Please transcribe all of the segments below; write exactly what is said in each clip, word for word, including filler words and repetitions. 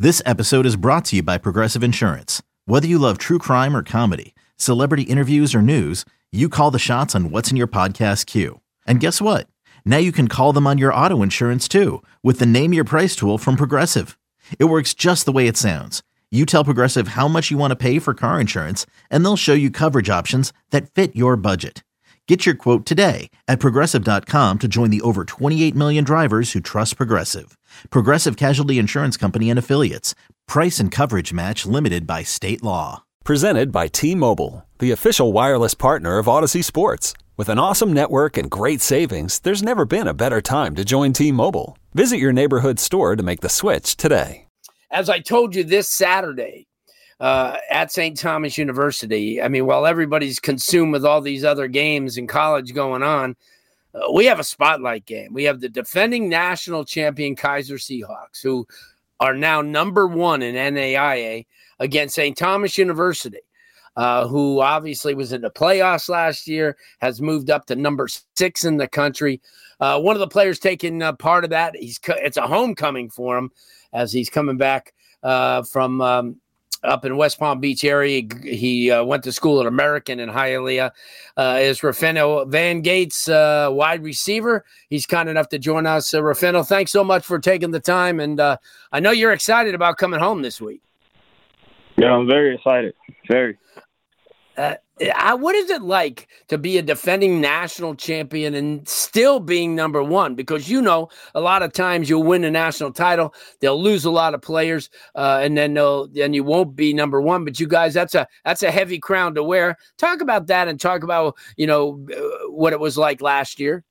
This episode is brought to you by Progressive Insurance. Whether you love true crime or comedy, celebrity interviews or news, you call the shots on what's in your podcast queue. And guess what? Now you can call them on your auto insurance too with the Name Your Price tool from Progressive. It works just the way it sounds. You tell Progressive how much you want to pay for car insurance, and they'll show you coverage options that fit your budget. Get your quote today at Progressive dot com to join the over twenty-eight million drivers who trust Progressive. Progressive Casualty Insurance Company and Affiliates. Price and coverage match limited by state law. Presented by T-Mobile, the official wireless partner of Odyssey Sports. With an awesome network and great savings, there's never been a better time to join T-Mobile. Visit your neighborhood store to make the switch today. As I told you this Saturday, Uh, at Saint Thomas University, I mean, while everybody's consumed with all these other games in college going on, uh, we have a spotlight game. We have the defending national champion Kaiser Seahawks, who are now number one in N A I A against Saint Thomas University, uh, who obviously was in the playoffs last year, has moved up to number six in the country. Uh, one of the players taking uh, part of that, he's co- it's a homecoming for him as he's coming back uh, from um, – up in West Palm Beach area. He, he uh, went to school at American in Hialeah. Uh, is Rafino Van Gates, uh, wide receiver. He's kind enough to join us. Uh, Rafino, thanks so much for taking the time. And uh, I know you're excited about coming home this week. Yeah, I'm very excited. Very. Uh, I, what is it like to be a defending national champion and still being number one? Because, you know, a lot of times you'll win a national title, they'll lose a lot of players, uh, and then they'll then you won't be number one. But you guys, that's a that's a heavy crown to wear. Talk about that and talk about, you know, what it was like last year.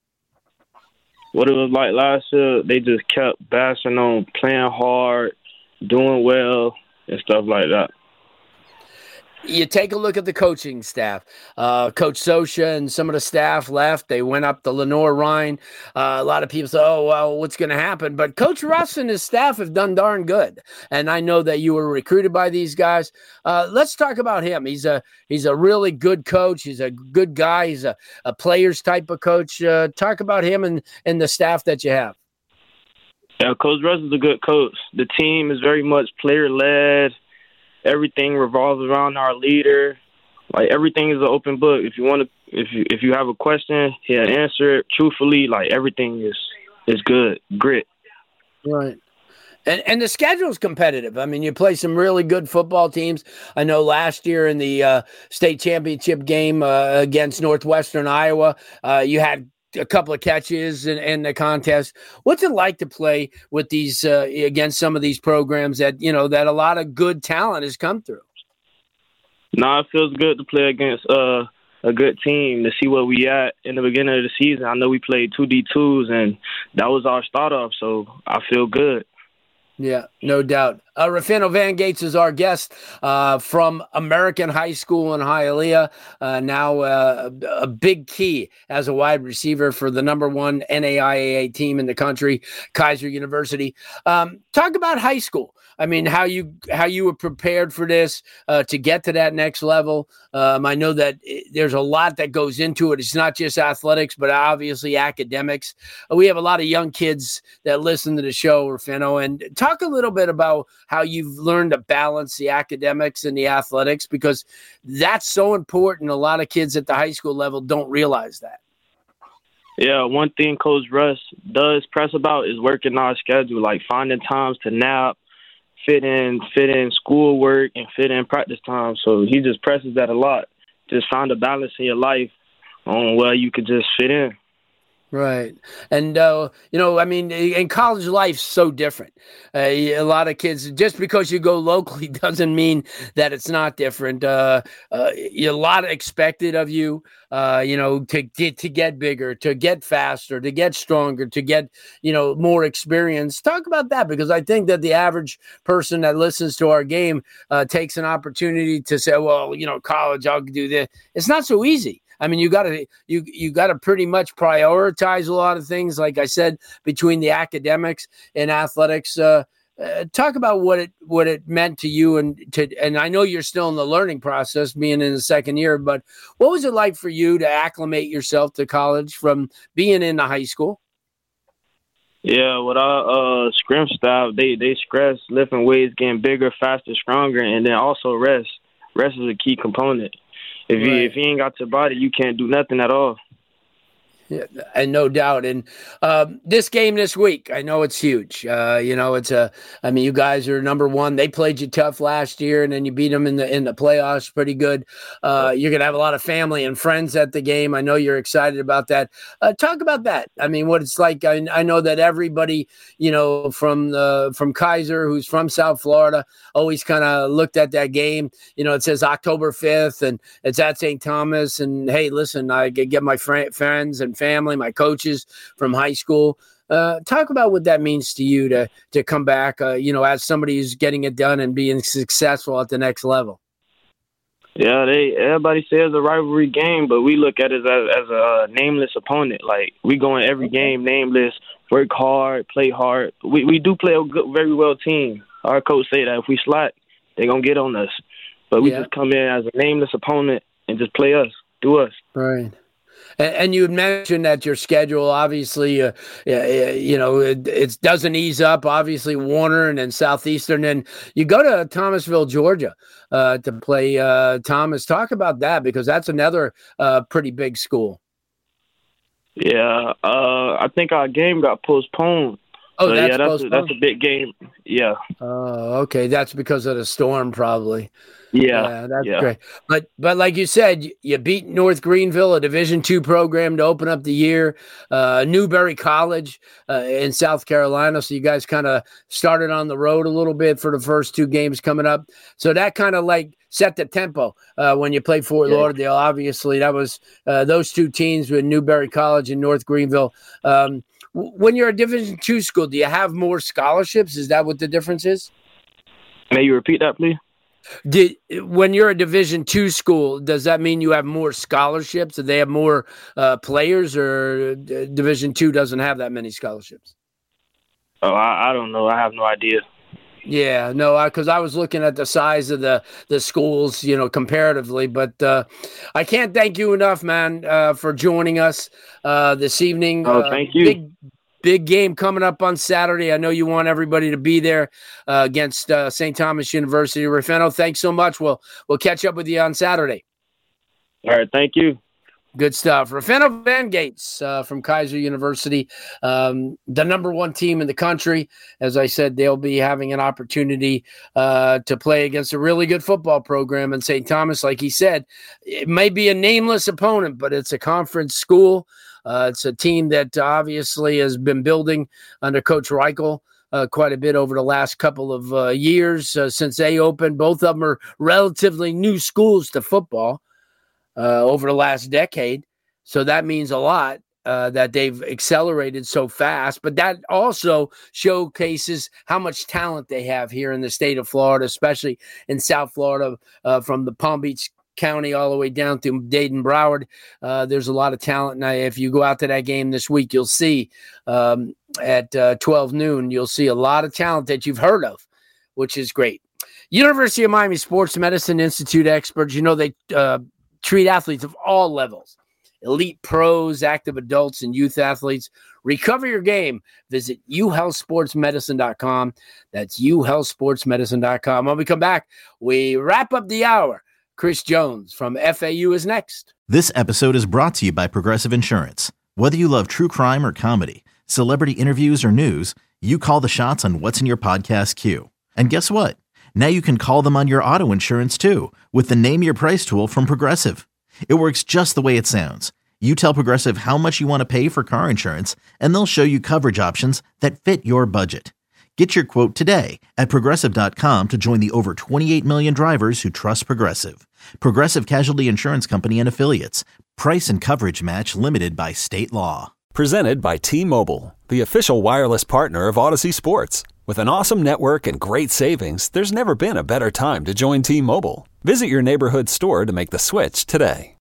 What it was like last year, they just kept bashing on playing hard, doing well, and stuff like that. You take a look at the coaching staff. Uh, Coach Sosha and some of the staff left. They went up to Lenore Ryan. Uh, a lot of people say, oh, well, what's going to happen? But Coach Russ and his staff have done darn good. And I know that you were recruited by these guys. Uh, let's talk about him. He's a he's a really good coach. He's a good guy. He's a, a players type of coach. Uh, talk about him and, and the staff that you have. Yeah, Coach Russ is a good coach. The team is very much player-led. Everything revolves around our leader. Like, everything is an open book. If you want to, if you if you have a question, he'll answer it truthfully. Like, everything is is good, grit. Right. And and the schedule is competitive. I mean, you play some really good football teams. I know last year in the uh, state championship game uh, against Northwestern Iowa, uh, you had a couple of catches in, in the contest. What's it like to play with these uh, against some of these programs that, you know, that a lot of good talent has come through? No, it feels good to play against uh, a good team, to see where we at in the beginning of the season. I know we played two D twos, and that was our start off, so I feel good. Yeah, no doubt. Uh, Rafino Van Gates is our guest uh, from American High School in Hialeah. Uh, now uh, a big key as a wide receiver for the number one N A I A A team in the country, Kaiser University. Um, talk about high school. I mean, how you how you were prepared for this uh, to get to that next level. Um, I know that it, there's a lot that goes into it. It's not just athletics, but obviously academics. Uh, we have a lot of young kids that listen to the show, Rafino, and talk a little bit about how you've learned to balance the academics and the athletics, because that's so important. A lot of kids at the high school level don't realize that. Yeah, one thing Coach Russ does press about is working our schedule, like finding times to nap, fit in, fit in schoolwork, and fit in practice time. So he just presses that a lot. Just find a balance in your life on where you could just fit in. Right. And, uh, you know, I mean, in college life's so different. Uh, a lot of kids, just because you go locally doesn't mean that it's not different. Uh, uh, a lot expected of you, uh, you know, to get, to get bigger, to get faster, to get stronger, to get, you know, more experience. Talk about that, because I think that the average person that listens to our game uh, takes an opportunity to say, well, you know, college, I'll do this. It's not so easy. I mean, you got to you you got to pretty much prioritize a lot of things, like I said, between the academics and athletics. Uh, uh, talk about what it what it meant to you, and to and I know you're still in the learning process, being in the second year. But what was it like for you to acclimate yourself to college from being in the high school? Yeah, with our uh, scrim staff, they, they stress lifting weights, getting bigger, faster, stronger, and then also rest. Rest is a key component. If you Right. if you ain't got your body, you can't do nothing at all. Yeah, and no doubt. And um, this game this week, I know it's huge. Uh, you know, it's a. I mean, you guys are number one. They played you tough last year, and then you beat them in the in the playoffs pretty good. Uh, you're gonna have a lot of family and friends at the game. I know you're excited about that. Uh, talk about that. I mean, what it's like. I, I know that everybody, you know, from the from Kaiser, who's from South Florida, always kind of looked at that game. You know, it says October fifth, and it's at Saint Thomas. And hey, listen, I get my fr- friends and family, my coaches from high school. Uh, talk about what that means to you to to come back, uh, you know, as somebody who's getting it done and being successful at the next level. Yeah, they everybody says a rivalry game, but we look at it as, as a nameless opponent. Like, we go in every game nameless, work hard, play hard. We we do play a good, very well team. Our coach say that if we slack, they're going to get on us. But we Yeah. just come in as a nameless opponent and just play us, do us. Right. And, and you had mentioned that your schedule, obviously, uh, you know, it, it doesn't ease up. Obviously, Warner and then Southeastern. And you go to Thomasville, Georgia, uh, to play uh, Thomas. Talk about that, because that's another uh, pretty big school. Yeah, uh, I think our game got postponed. Oh, so, that's yeah, that's a, postponed? that's a big game. Yeah. Oh, okay. That's because of the storm, probably. Yeah, Yeah, that's yeah. great. But but like you said, you, you beat North Greenville, a Division two program, to open up the year. Uh, Newberry College uh, in South Carolina. So you guys kind of started on the road a little bit for the first two games coming up. So that kind of like set the tempo uh, when you played Fort Yeah. Lauderdale. Obviously, that was uh, those two teams with Newberry College and North Greenville. Um, w- when you're a Division two school, do you have more scholarships? Is that what the difference is? May you repeat that, please? Did when you're a Division two school, does that mean you have more scholarships? Do they have more uh, players, or uh, Division two doesn't have that many scholarships? Oh, I, I don't know. I have no idea. Yeah, no, because I, I was looking at the size of the the schools, you know, comparatively. But uh, I can't thank you enough, man, uh, for joining us uh, this evening. Oh, Uh, thank you. Big, Big game coming up on Saturday. I know you want everybody to be there uh, against uh, Saint Thomas University. Rufino, thanks so much. We'll we'll catch up with you on Saturday. All right, thank you. Good stuff. Rufino Van Gates uh, from Kaiser University, um, the number one team in the country. As I said, they'll be having an opportunity uh, to play against a really good football program in Saint Thomas. Like he said, it may be a nameless opponent, but it's a conference school. Uh, it's a team that obviously has been building under Coach Reichel uh, quite a bit over the last couple of uh, years uh, since they opened. Both of them are relatively new schools to football uh, over the last decade. So that means a lot uh, that they've accelerated so fast. But that also showcases how much talent they have here in the state of Florida, especially in South Florida, uh, from the Palm Beach County all the way down to Dayton, Broward. Uh, there's a lot of talent. And if you go out to that game this week, you'll see um, at uh, twelve noon, you'll see a lot of talent that you've heard of, which is great. University of Miami Sports Medicine Institute experts, you know, they uh, treat athletes of all levels, elite pros, active adults, and youth athletes. Recover your game. Visit u health sports medicine dot com. That's u health sports medicine dot com. When we come back, we wrap up the hour. Chris Jones from F A U is next. This episode is brought to you by Progressive Insurance. Whether you love true crime or comedy, celebrity interviews or news, you call the shots on what's in your podcast queue. And guess what? Now you can call them on your auto insurance too with the Name Your Price tool from Progressive. It works just the way it sounds. You tell Progressive how much you want to pay for car insurance, and they'll show you coverage options that fit your budget. Get your quote today at Progressive dot com to join the over twenty-eight million drivers who trust Progressive. Progressive Casualty Insurance Company and Affiliates. Price and coverage match limited by state law. Presented by T-Mobile, the official wireless partner of Odyssey Sports. With an awesome network and great savings, there's never been a better time to join T-Mobile. Visit your neighborhood store to make the switch today.